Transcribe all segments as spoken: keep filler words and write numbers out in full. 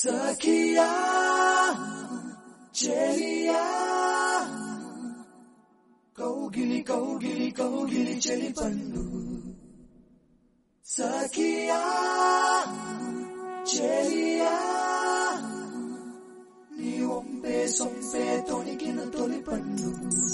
సఖియా చెలియా కౌగిలి కౌగిలి కౌగిలి చెలి పండు సఖియా చెలియా నీ ఒంపే సొంపే తొణికిన తొలి పండు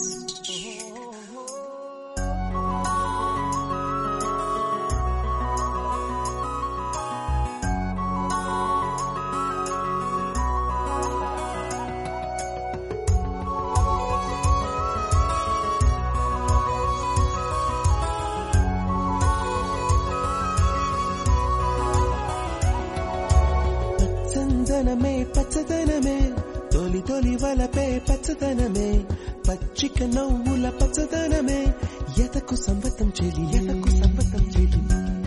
చందనమే పచ్చదనమే తొలి తొలి వలపే పచ్చదనమే పచ్చిక నవ్వుల పచ్చదనమే ఎతకు సంవతం చెలి ఎతకు సంవతం చెలి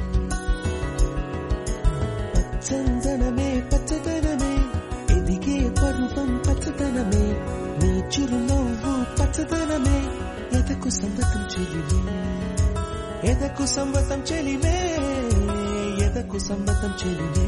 చందనమే పచ్చదనమే ఎదిగే పరువం పచ్చదనమే నీ చిరునవ్వు పచ్చదనమే ఎతకు సంవతం చెలిలే ఎదకు సంవతం చెలిలే ఎదకు సంవతం చెలిలే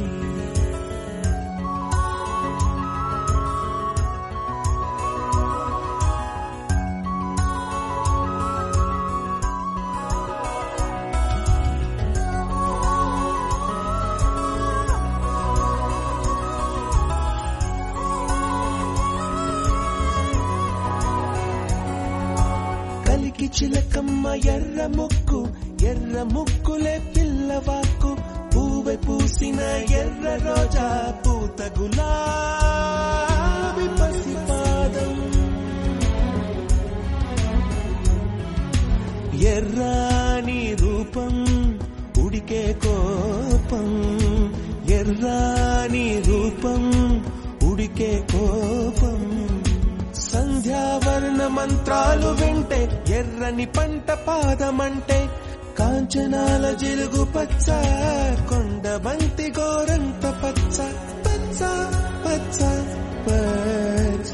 కలికి చిలకమ్మ ఎర్ర ముక్కు ఎర్ర ముక్కులే పిల్లవాకు పూవె పూసిన ఎర్ర రోజా పూత గులాబీ పసిపాదం ఎర్రాని రూపం ఉడికే కోపం ఎర్రాని రూపం ఉడికే కోపం సంధ్యావర్ణ మంత్రాలు వింటే ఎర్రని పంట పాదమంటే కాంచనాల జిలుగు పచ్చ కొండ బంతి గోరంత పచ్చ పచ్చ పచ్చ పచ్చ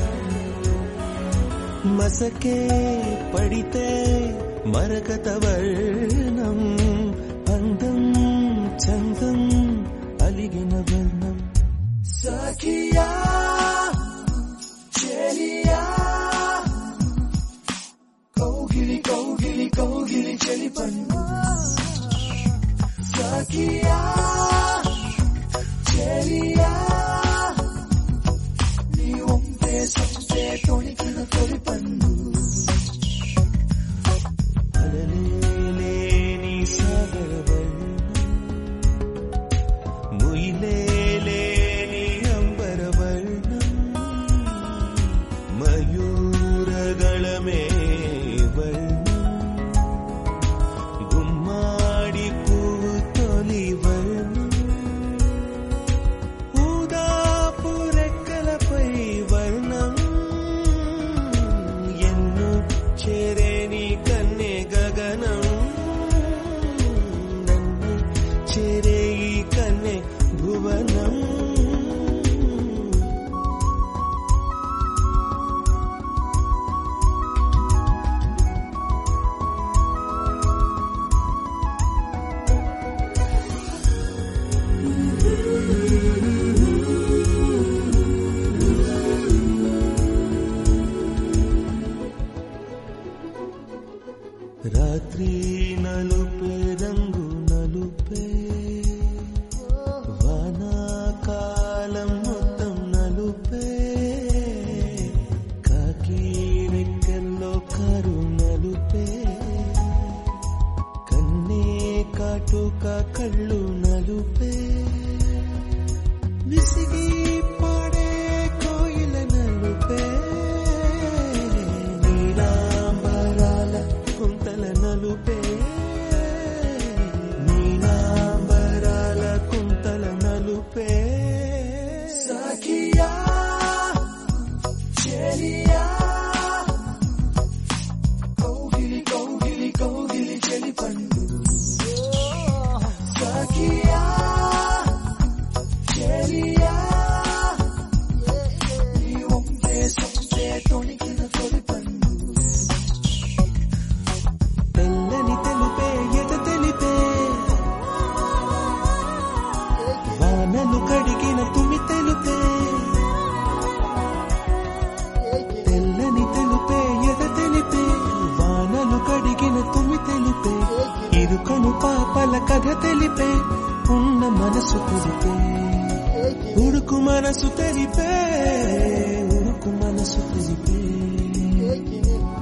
మసకే పడితే మరకత వర్ణం అందం చందం అలిగిన వర్ణం సఖియా చెలియా కౌగిలి కౌగిలి కౌగిలి చెలి పండు సఖియా చెలియా నీ ఒంపే సొంపే తొణికిన తొలి పండు అలలేని సాగర వర్ణం ముయిలేని అంబర వర్ణం మయూరగళమే వర్ణం గుమ్మాడి పువ్వు తొలి వర్ణం ఊదాపు రెక్కలపై వర్ణం ఎన్ను చేరేని కన్నె గగనం నన్ను చేరే ఈ కన్నె భువనం రాత్రి నలుపే రంగు నలుపే వానాకాలం మొత్తం నలుపే కాకి రెక్కల్లో కారు నలుపే కన్నే కాటుక కళ్ళు నలుపే విసిగి పాడే కోయిల నలుపే నీలాంబరాల కుంతల నలుపే నీలాంబరాల కుంతల నలుపే సఖియా చెలియా కౌగిలి కౌగిలి కౌగిలి చెలి పండు సఖియా చెలియా నీ ఒంపే సొంపే తొణికిన తొలి పండు తెల్లని తెలుపే ఎద తెలిపే వానలు కడిగిన తుమి తెలుపే మనసు తెలిపే ఉడుకు మనసు తెలిపే ఉడుకు మనసు తెలిపే